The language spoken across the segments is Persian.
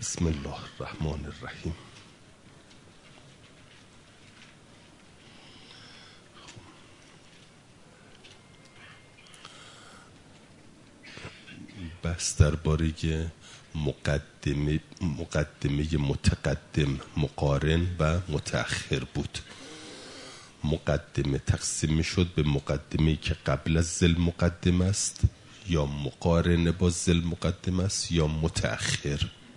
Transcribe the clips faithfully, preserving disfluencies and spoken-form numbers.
بسم الله الرحمن الرحیم. بس درباره مقدمه مقدمه متقدم، مقارن و متأخر بود. مقدمه تقسیم شد به مقدمه‌ای که قبل از ذل مقدمه است، یا مقارنه با ذل مقدمه است، یا متأخر.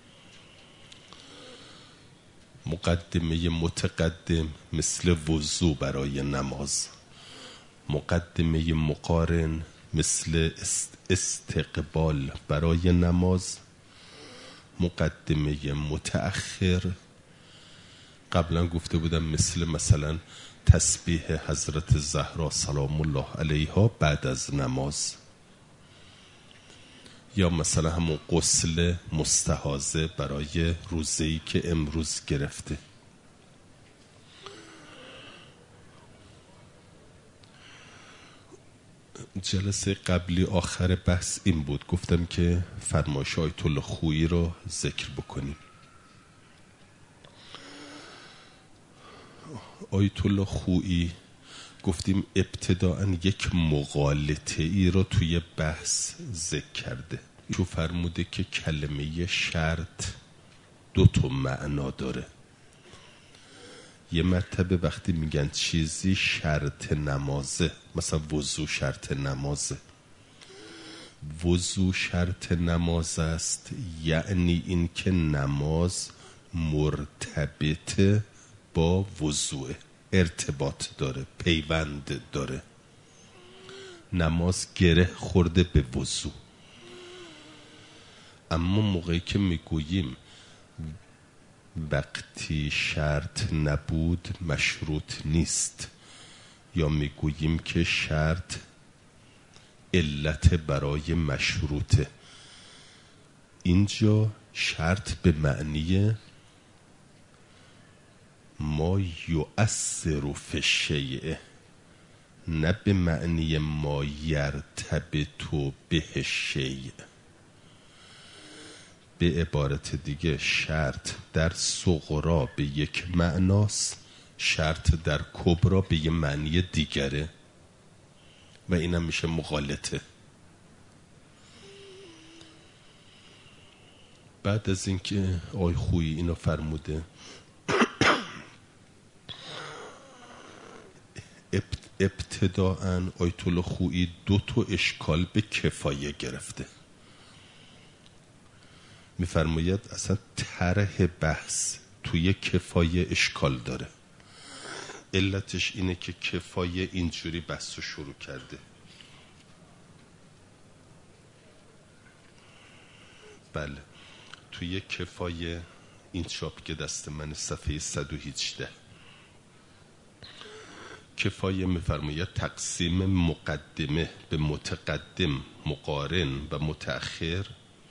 مقدمه متقدم مثل وضو برای نماز، مقدمه مقارن مثل استقبال برای نماز، مقدمه متأخر قبلا گفته بودم مثل مثلا تسبیح حضرت زهرا سلام الله علیها بعد از نماز، یا مثلا همون غسل مستحاضه برای روزه‌ای که امروز گرفته. جلسه قبلی آخر بحث این بود، گفتم که فرمایش آیت الله خویی رو ذکر بکنیم. آیت الله خویی گفتیم ابتداءً یک مغالطه ای رو توی بحث ذکر کرده. تو فرموده که کلمه شرط دو تا معنا داره. یه مرتبه وقتی میگن چیزی شرط نمازه، مثلا وضو شرط نمازه، وضو شرط نماز است، یعنی این که نماز مرتبط با وضوء، ارتباط داره، پیوند داره. نماز گره خورده به وضو. اما موقعی که میگوییم وقتی شرط نبود مشروط نیست، یا میگوییم که شرط علت برای مشروطه، اینجا شرط به معنی ما یؤثر فی الشیء، نه به معنی ما یرتبط به الشیء. به عبارت دیگه شرط در صغرا به یک معناست، شرط در کبرا به یک معنی دیگره و اینم میشه مغالطه. بعد از اینکه آی خویی اینو فرموده، ابتداءً آیت الله خویی دو تا اشکال به کفایه گرفته. میفرماید اصلا طرح بحث توی کفایه اشکال داره. علتش اینه که کفایه اینجوری بحث رو شروع کرده. بله، توی کفایه این چاپ که دست من صفحه صد و هجده، کفایه میفرماید تقسیم مقدمه به متقدم، مقارن و متأخر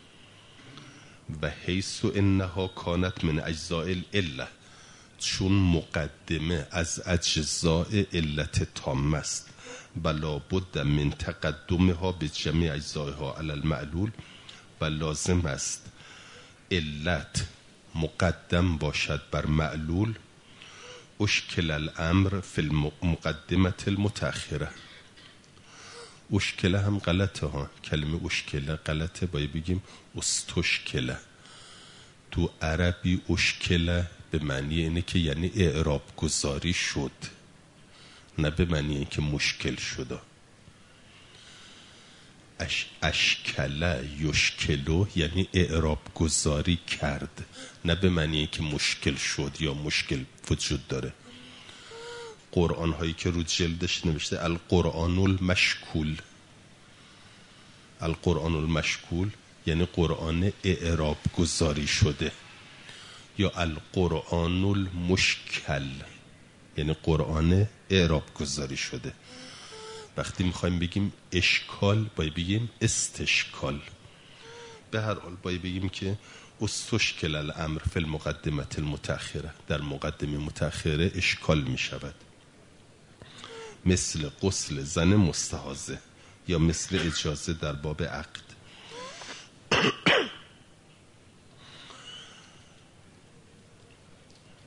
و حیث انها کانت من اجزاء العله، چون مقدمه از اجزاء علت تام است و لابد من تقدمها به جميع اجزائها علی المعلول، و لازم است علت مقدم باشد بر معلول. اشکل الامر فی المقدمه المتأخره. اشکله هم غلطه ها، کلمه اشکله غلطه، باید بگیم استشکله. تو عربی اشکله به معنی اینه که یعنی اعراب گذاری شد، نه به معنی اینه که مشکل شده. اش اشکله یشکلو یعنی اعراب گذاری کرد، نه به معنی اینه که مشکل شد یا مشکل وجود داره. قرآن هایی که رو جلدش نوشته القرآن المشکول، القرآن المشکول یعنی قرآن اعراب گذاری شده، یا القرآن المشکل یعنی قرآن اعراب گذاری شده. وقتی میخوایم بگیم اشکال باید بگیم استشکال. به هر حال باید بگیم که استشکل الامر فی المقدمه المتأخره، در مقدمه متأخره اشکال میشود، مثل غسل زن مستحاضه یا مثل اجازه در باب عقد.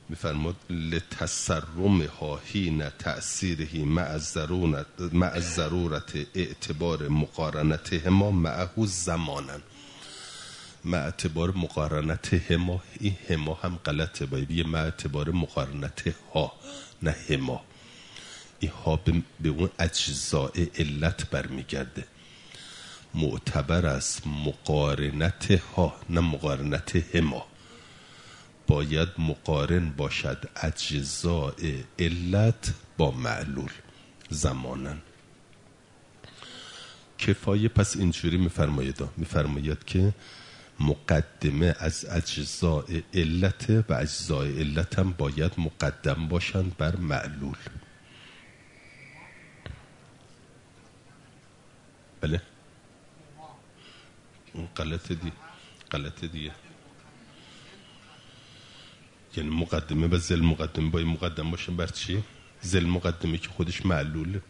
میفرماد لتسرمها حین تأثیره مع ضرورت اعتبار مقارنتهما معه زمانا. مع اعتبار مقارنتهما، این هما هم غلطه، باید یه مع اعتبار مقارنتها نه هما. این ها به اون اجزاء علت برمیگرده. معتبر است مقارنتها نه مقارنت هما. باید مقارن باشد اجزاء علت با معلول زمانا. کفایه پس اینجوری میفرماید میفرماید که مقدمه از اجزاء علت و اجزاء علت هم باید مقدم باشند بر معلول. بله غلطه دی غلطه دیگه. یعنی مقدمه و ذل مقدمه باید مقدم باشن بر چی؟ ذل مقدمه که خودش معلوله.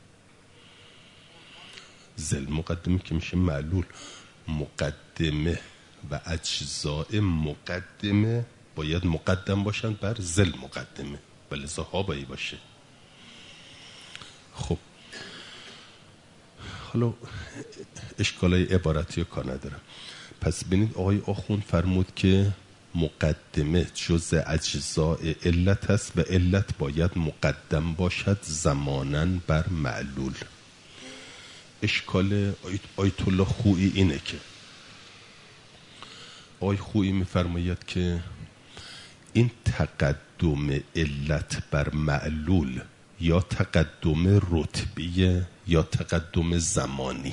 ذل مقدمه که میشه معلول. مقدمه و اجزاء مقدمه باید مقدم باشن بر ذل مقدمه، ولی ها باید باشه. خب حالا اشکالای عبارتی رو کار ندارم. پس ببینید آقای آخوند فرمود که مقدمه جزء اجزاء علت است و علت باید مقدم باشد زمانا بر معلول. اشکال آیت الله خویی اینه که آقای خویی میفرماید که این تقدم علت بر معلول یا تقدم رتبیه یا تقدم زمانی.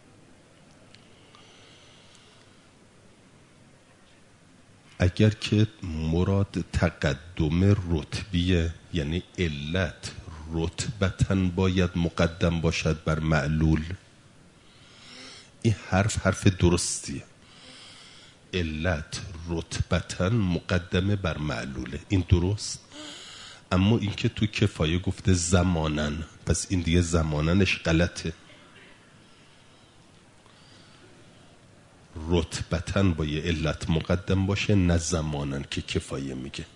اگر که مراد تقدم رتبیه یعنی علت رتبتاً باید مقدم باشد بر معلول، این حرف حرف درستیه. علت رتبتاً مقدمه بر معلوله، این درست. اما این که تو کفایه گفته زماناً، پس این دیگه زماننش غلطه. رتبتاً با یه علت مقدم باشه نه زماناً که کفایه میگه.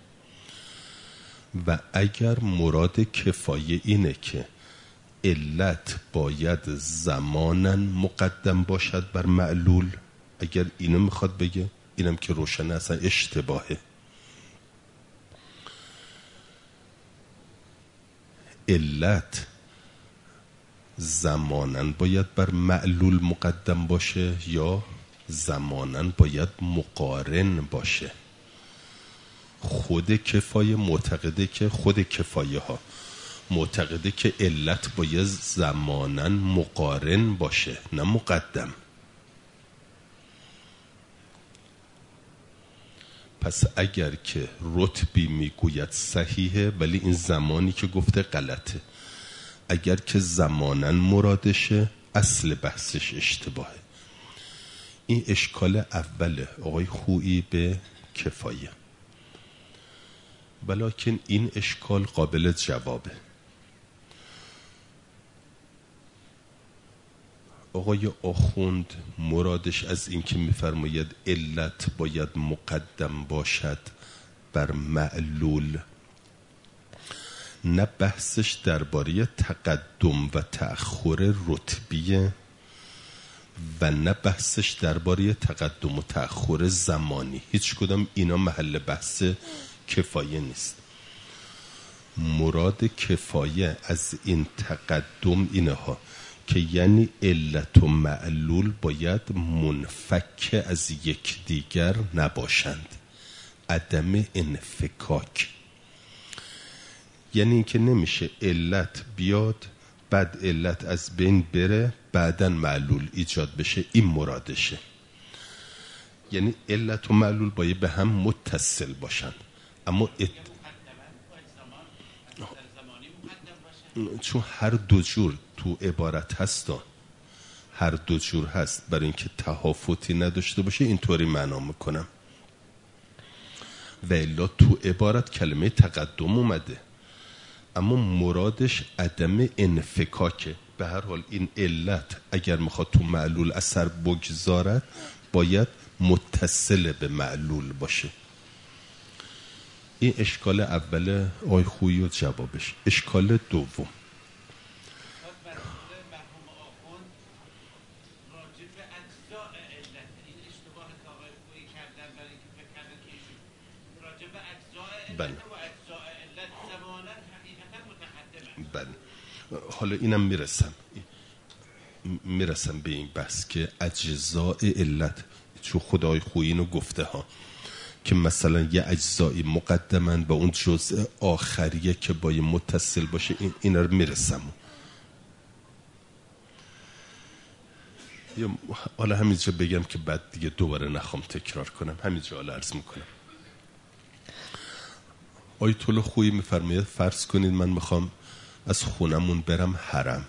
و اگر مراد کفایه اینه که علت باید زماناً مقدم باشد بر معلول، اگر اینو میخواد بگه، اینم که روشنه اصلا اشتباهه. علت زماناً باید بر معلول مقدم باشه یا زماناً باید مقارن باشه. خود کفایه معتقده که خود کفایه ها معتقده که علت باید زماناً مقارن باشه نه مقدم. پس اگر که رتبی میگوید صحیحه ولی این زمانی که گفته غلطه. اگر که زماناً مرادشه اصل بحثش اشتباهه. این اشکال اوله آقای خویی به کفایه. ولیکن این اشکال قابل جوابه. آقای آخوند مرادش از این که میفرماید علت باید مقدم باشد بر معلول، نه بحثش درباره تقدم و تأخر رتبیه و نه بحثش درباره تقدم و تأخر زمانی. هیچ کدام اینا محل بحث کفایه نیست. مراد کفایه از این تقدم اینها که یعنی علت و معلول باید منفک از یکدیگر نباشند، عدم انفکاک. یعنی اینکه نمیشه علت بیاد بعد علت از بین بره بعدن معلول ایجاد بشه، این مرادشه. یعنی علت و معلول باید به هم متصل باشن. اما ات... چون هر دو جور تو عبارت هستا، هر دو جور هست، برای اینکه تهافتی نداشته باشه اینطوری معنا میکنم. و الا تو عبارت کلمه تقدم اومده اما مرادش عدم انفکاکه. به هر حال این علت اگر میخواد تو معلول اثر بگذارد باید متصل به معلول باشه. این اشکال اول آی خویی و جوابش. اشکال دوم بله بله حالا اینم میرسم میرسم به این بحث که اجزاء علت، چون خدای خویی اینو گفته ها که مثلا یه اجزایی مقدمن با اون جزء آخریه که باید متصل باشه. این اینا رو میرسم. حالا همینجا بگم که بعد دیگه دوباره نخوام تکرار کنم، همینجا حالا عرض میکنم. آیت الله خویی میفرماید فرض کنید من میخوام از خونمون برم حرم.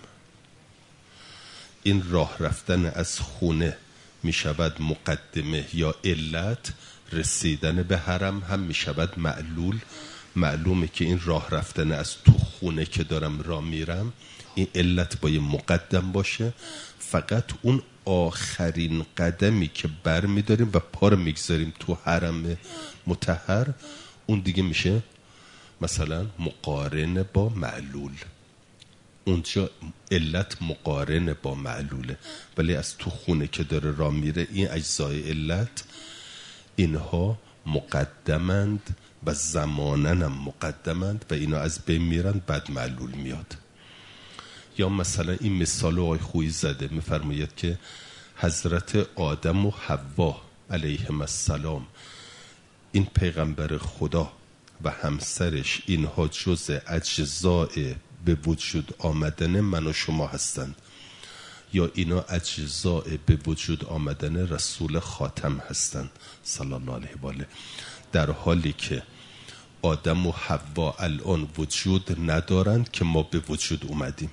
این راه رفتن از خونه میشود مقدمه یا علت، رسیدن به حرم هم میشود معلول. معلومه که این راه رفتن از تو خونه که دارم راه میرم این علت باید مقدم باشه. فقط اون آخرین قدمی که بر میداریم و پا رو میگذاریم تو حرم مطهر اون دیگه میشه مثلا مقارن با معلول. اونجا علت مقارن با معلوله، ولی از تو خونه که داره راه میره این اجزای علت اینها مقدمند و زمانن هم مقدمند و اینا از بین میرن، بعد معلول میاد. یا مثلا این مثال آقای خویی زده، میفرماید که حضرت آدم و حوا علیهم السلام، این پیغمبر خدا و همسرش، اینها جز اجزای به وجود آمدن من و شما هستند، یا اینا اجزاء به وجود آمدن رسول خاتم هستند صلی الله علیه و آله. در حالی که آدم و حوا الان وجود ندارند که ما به وجود اومدیم.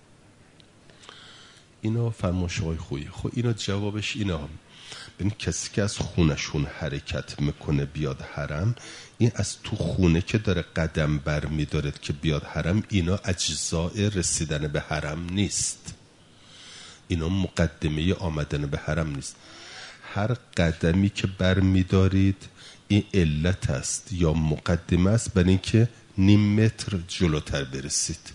اینا فرمایش آقای خویی. خب اینا جوابش اینا. ببین کسی که از خونشون حرکت میکنه بیاد حرم، این از تو خونه که داره قدم بر میدارد که بیاد حرم، اینا اجزاء رسیدن به حرم نیست، اینا مقدمه آمدن به حرم نیست. هر قدمی که بر میدارید این علت است یا مقدمه است برای اینکه نیم متر جلوتر برسید.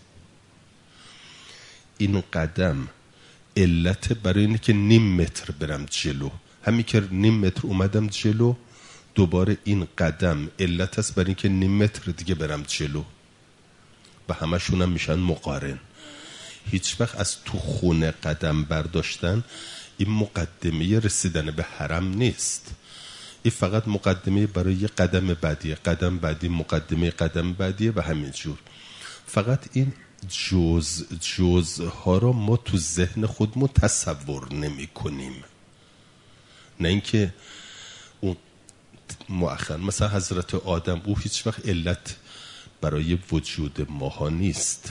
این قدم علت برای اینه که نیم متر برم جلو. همین که نیم متر اومدم جلو، دوباره این قدم علت است برای اینکه نیم متر دیگه برم جلو و همشون هم میشن مقارن. هیچ وقت از تو خونه قدم برداشتن این مقدمه رسیدن به حرم نیست. این فقط مقدمه برای یه قدم بعدیه، قدم بعدی مقدمه قدم بعدیه و همینجور. فقط این جز جزها رو ما تو ذهن خودمون تصور نمی کنیم، نه اینکه اون مؤخر. مثلا حضرت آدم او هیچ وقت علت برای وجود ماها نیست.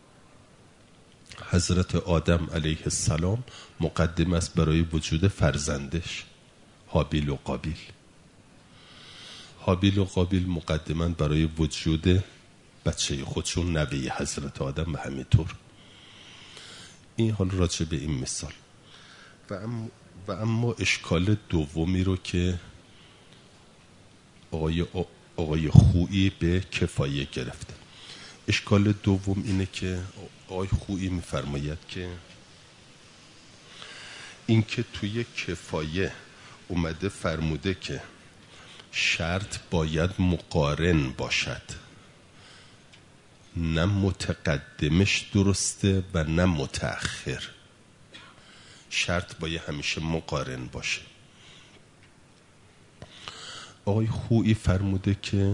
حضرت آدم علیه السلام مقدم است برای وجود فرزندش هابیل و قابیل. هابیل و قابیل مقدمند برای وجود بچه خودشون نوی حضرت آدم و همینطور. این حال راجع به این مثال. و اما, و اما اشکال دومی رو که آقای, آقای خویی به کفایه گرفته. اشکال دوم اینه که آقای خویی میفرماید که این که توی کفایه اومده فرموده که شرط باید مقارن باشد، نه متقدمش درسته و نه متأخر. شرط باید همیشه مقارن باشه. آقای خویی فرموده که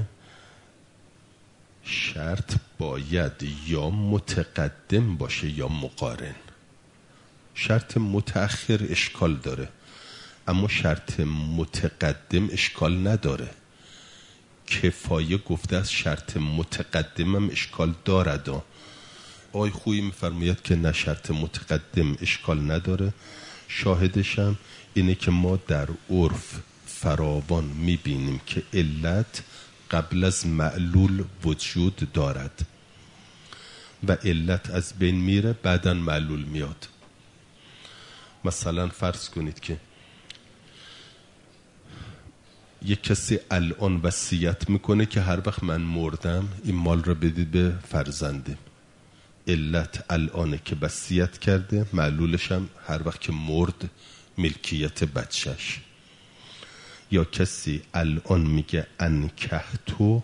شرط باید یا متقدم باشه یا مقارن. شرط متأخر اشکال داره، اما شرط متقدم اشکال نداره. کفایه گفته از شرط متقدم هم اشکال دارد. آقای خویی میفرماید که نه، شرط متقدم اشکال نداره. شاهدشم اینه که ما در عرف فراوان میبینیم که علت قبل از معلول وجود دارد و علت از بین میره، بعداً معلول میاد. مثلا فرض کنید که یک کسی الان وصیت میکنه که هر وقت من مردم این مال رو بدید به فرزندم. علت الانه که وصیت کرده، معلولش هم هر وقت که مرد ملکیت بچهش. یا کسی الان میگه انکحتو،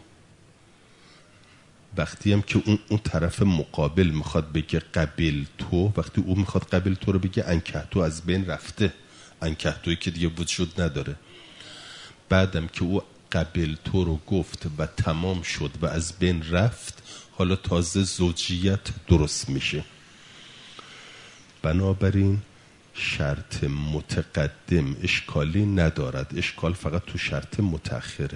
وقتی هم که اون, اون طرف مقابل میخواد بگه قبل تو، وقتی اون میخواد قبل تو رو بگه انکحتو از بین رفته، انکحتویی که دیگه وجود نداره. بعدم که او قبل تو رو گفت و تمام شد و از بین رفت، حالا تازه زوجیت درست میشه. بنابراین شرط متقدم اشکالی ندارد، اشکال فقط تو شرط متأخره.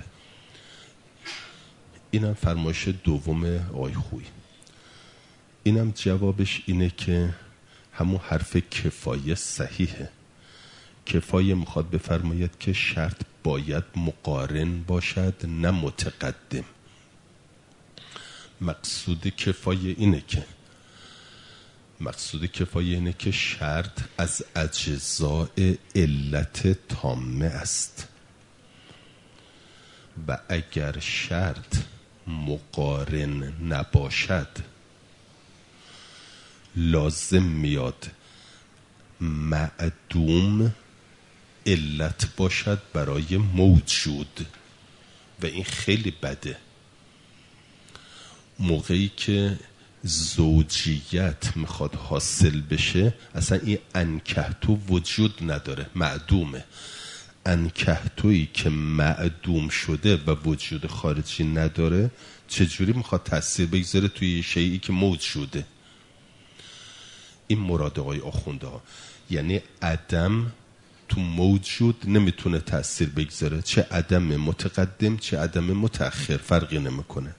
اینم فرمایش دوم آقای خویی. اینم جوابش اینه که همون حرف کفایه صحیحه. کفایه میخواد بفرماید که شرط باید مقارن باشد نه متقدم. مقصود کفایه اینه که مقصود کفایه اینه که شرط از اجزاء علت تامه است و اگر شرط مقارن نباشد لازم میاد معدوم علت باشد برای موجود و این خیلی بده. موقعی که زوجیت میخواد حاصل بشه اصلا این انکحتو وجود نداره، معدومه. انکحتویی که معدوم شده و وجود خارجی نداره چجوری میخواد تأثیر بگذاره توی شیئی که موجوده؟ این مراد آقای آخونده ها، یعنی عدم تو موجود نمیتونه تأثیر بگذاره، چه عدم متقدم چه عدم متأخر فرقی نمیکنه.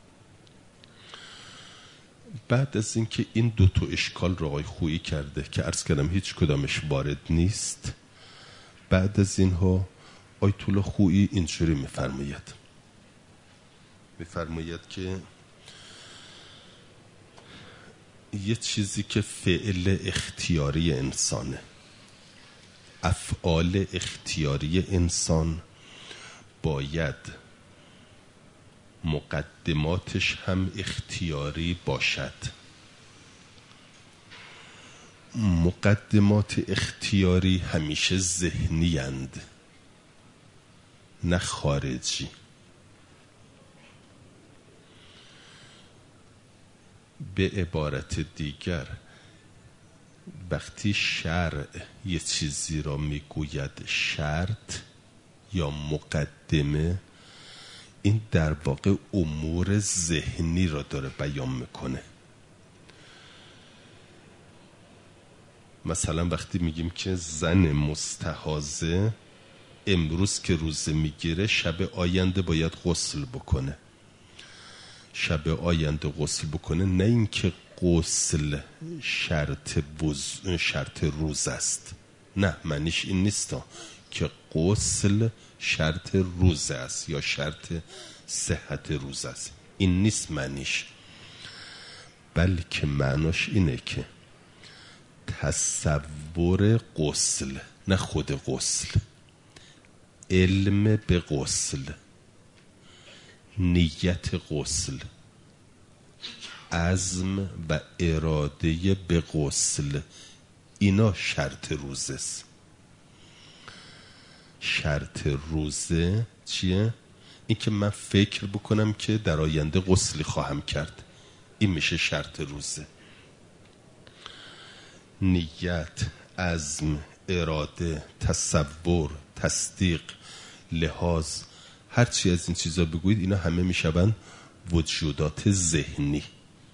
بعد از اینکه این دو تا اشکال رو آقای خویی کرده که عرض کردم هیچ کدامش وارد نیست، بعد از اینها آیت الله خویی اینجوری میفرماید میفرماید که یه چیزی که فعل اختیاری انسانه، افعال اختیاری انسان باید مقدماتش هم اختیاری باشد. مقدمات اختیاری همیشه ذهنی اند نه خارجی. به عبارت دیگر وقتی شرع یه چیزی را میگوید شرط یا مقدمه، این در واقع امور ذهنی را داره بیان میکنه. مثلا وقتی میگیم که زن مستحاضه امروز که روزه میگیره شب آینده باید غسل بکنه، شب آینده غسل بکنه، نه اینکه غسل شرط بز... شرط روز است، نه معنیش این نیست که غسل شرط روز است یا شرط صحت روز است، این نیست معنیش، بلکه معناش اینه که تصور غسل، نه خود غسل، علم به غسل، نیت غسل، عزم و اراده به غسل، اینا شرط روزه است. شرط روزه چیه؟ این که من فکر بکنم که در آینده غسلی خواهم کرد، این میشه شرط روزه. نیت، عزم، اراده، تصور، تصدیق، لحاظ، هر چی از این چیزا بگویید اینا همه میشون وجودات ذهنی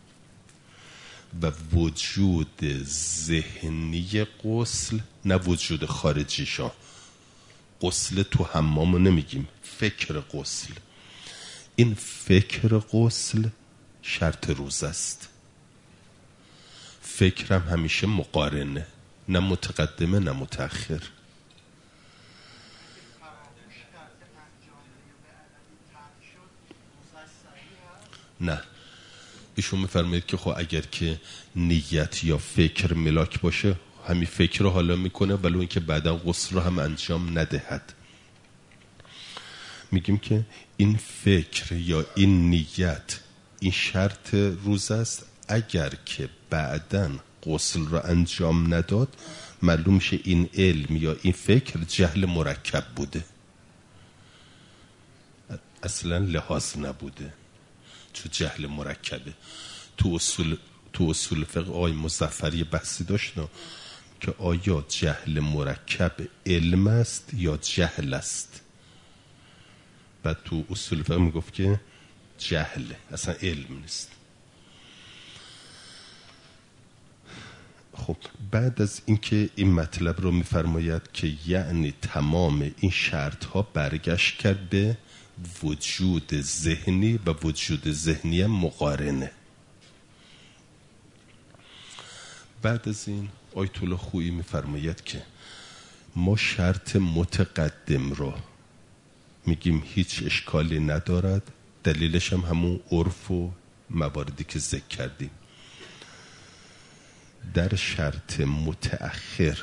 و وجود ذهنی غسل نه وجود خارجیشا. غسل تو حمامو نمیگیم، فکر غسل، این فکر غسل شرط روز است. فکرم همیشه مقارنه، نه متقدمه نه متأخر. نه، ایشون میفرماید که خب اگر که نیت یا فکر ملاک باشه همین فکر رو حالا میکنه ولو اینکه بعدا غسل رو هم انجام ندهد. میگیم که این فکر یا این نیت این شرط روزه است، اگر که بعداً غسل رو انجام نداد معلوم میشه این علم یا این فکر جهل مرکب بوده، اصلا لحاظ نبوده، چون جهل مرکبه. تو اصول تو اصول فقه آقای مظفری بحثی داشتن که آیا جهل مرکب علم است یا جهل است. بعد تو اصول فقه میگفت که جهل اصلا علم نیست. خب بعد از اینکه این مطلب رو میفرماید که یعنی تمام این شرط ها برگشت کرد به وجود ذهنی و وجود ذهنی مقارنه. بعد از این آیت الله خویی میفرماید که ما شرط متقدم رو میگیم هیچ اشکالی ندارد، دلیلش هم همون عرف و مواردی که ذکر کردیم. در شرط متأخر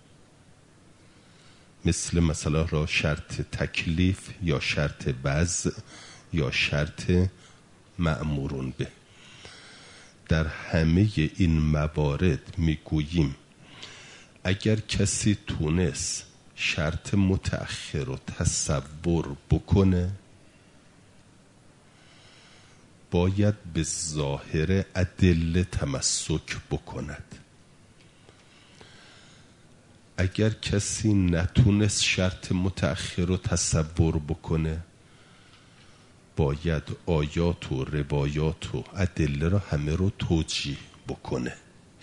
مثل مثلا را شرط تکلیف یا شرط وضع یا شرط مأمورون به، در همه این موارد میگوییم اگر کسی تونست شرط متأخر رو تصور بکنه باید به ظاهر ادله تمسک بکند. اگر کسی نتونست شرط متأخر رو تصور بکنه باید آیات و روایات و ادله رو همه رو توجیه بکنه.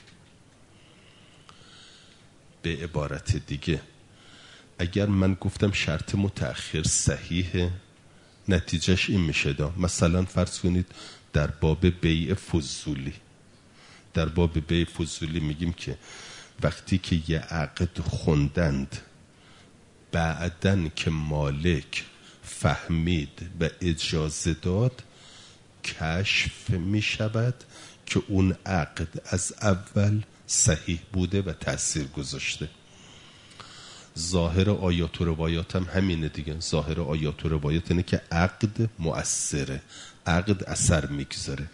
به عبارت دیگه اگر من گفتم شرط متأخر صحیحه نتیجهش این میشه دا مثلا فرض کنید در باب بیع فضولی، در باب بیع فضولی میگیم که وقتی که یه عقد خوندند بعدن که مالک فهمید و اجازه داد کشف میشود که اون عقد از اول صحیح بوده و تأثیر گذاشته. ظاهر آیات و روایات هم همینه دیگه. ظاهر آیات و روایات اینه که عقد مؤثره، عقد اثر میگذاره.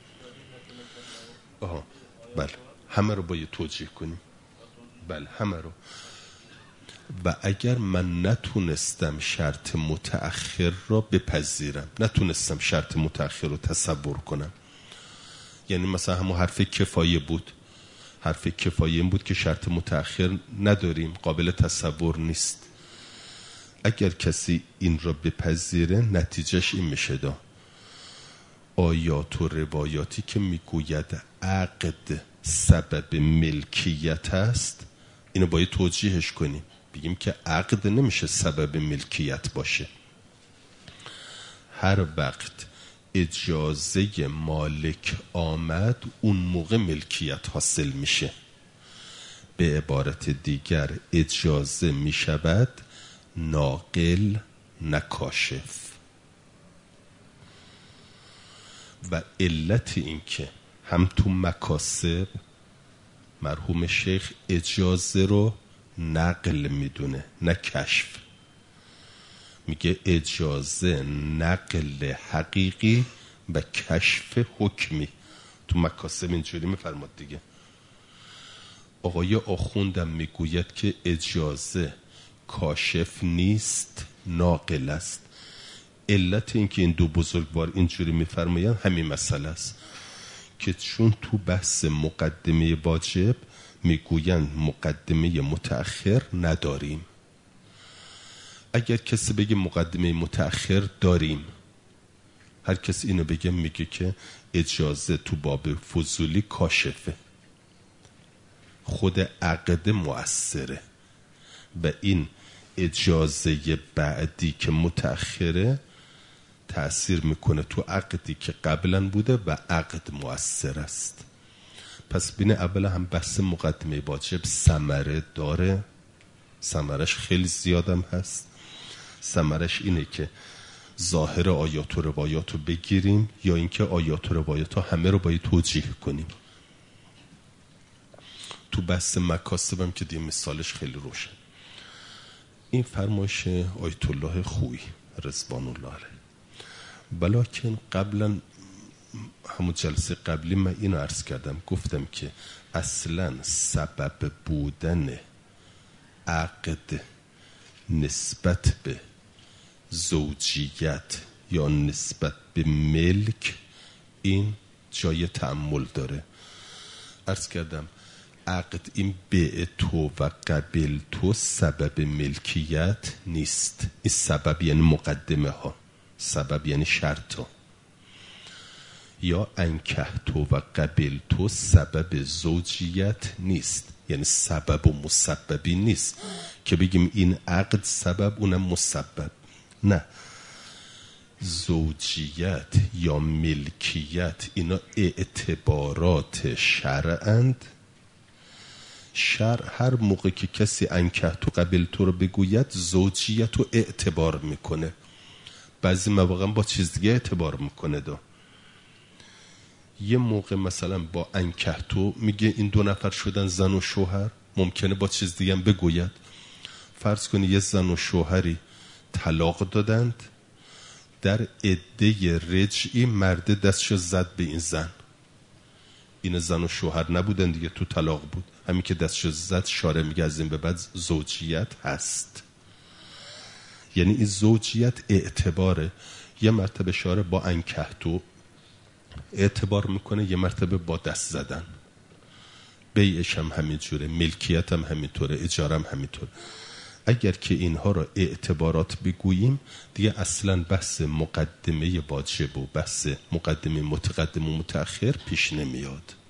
آها بله همه رو باید توجیه کنیم. بله همه رو. و اگر من نتونستم شرط متأخر را بپذیرم، نتونستم شرط متأخر رو تصور کنم، یعنی مثلا همون حرف کفایه بود، حرف کفایه این بود که شرط متأخر نداریم، قابل تصور نیست. اگر کسی این را بپذیره نتیجهش این میشه دا آیات و روایاتی که میگوید عقد سبب ملکیت است اینو باید توجیهش کنیم، بگیم که عقد نمیشه سبب ملکیت باشه. هر وقت اجازه مالک آمد اون موقع ملکیت حاصل میشه. به عبارت دیگر اجازه میشود ناقل نکاشف. و علت این که هم تو مکاسب مرحوم شیخ اجازه رو نقل میدونه نه کشف، میگه اجازه نقل حقیقی و کشف حکمی. تو مکاسب اینجوری میفرماد دیگه. آقای آخوندم میگوید که اجازه کاشف نیست ناقل است. علت این که این دو بزرگوار اینجوری میفرمایند همین مسئله است که چون تو بحث مقدمه واجب میگویند مقدمه متأخر نداریم. اگر کسی بگه مقدمه متأخر داریم، هر کسی اینو بگه میگه که اجازه تو باب فضولی کاشفه، خود عقد مؤثره و این اجازه بعدی که متأخره تأثیر میکنه تو عقدی که قبلا بوده و عقد مؤثر است. پس بین اول هم بحث مقدمه واجب ثمره داره، ثمرش خیلی زیادم هست. ثمرش اینه که ظاهر آیات و روایات رو بگیریم یا اینکه آیات و روایات ها همه رو باید توجیه کنیم. تو بحث مکاسبم که دیگه مثالش خیلی روشن. این فرمایش آیت الله خویی رضوان الله علیه. ولیکن قبلا همون جلسه قبلی من اینو عرض کردم، گفتم که اصلا سبب بودن عقد نسبت به زوجیت یا نسبت به ملک این جای تأمل داره. عرض کردم عقد این بیع تو و قبل تو سبب ملکیت نیست. این سبب یعنی مقدمه ها، سبب یعنی شرط ها. یا انکه تو و قبل تو سبب زوجیت نیست، یعنی سبب و مسببی نیست که بگیم این عقد سبب اونم مسبب. نه، زوجیت یا ملکیت اینا اعتبارات شرعند. شرع هر موقع که کسی انکه تو قبل تو رو بگوید زوجیت رو اعتبار میکنه. بعضی مواقع با چیز دیگه اعتبار میکنه. دو یه موقع مثلا با انکه تو میگه این دو نفر شدن زن و شوهر، ممکنه با چیز دیگه هم بگوید. فرض کنی یه زن و شوهری طلاق دادند، در عده رجعی مرد دستشو زد به این زن، این زن و شوهر نبودن دیگه، تو طلاق بود. همین که دستشو زد شارع میگه از این به بعد زوجیت هست. یعنی این زوجیت اعتباره. یه مرتبه شارع با انکه تو اعتبار میکنه، یه مرتبه با دست زدن. بیعش هم همینجوره، ملکیت هم همینطوره، اجاره هم همینطوره. اگر که اینها را اعتبارات بگوییم دیگه اصلا بحث مقدمه واجب و بحث مقدمه متقدم و متأخر پیش نمیاد.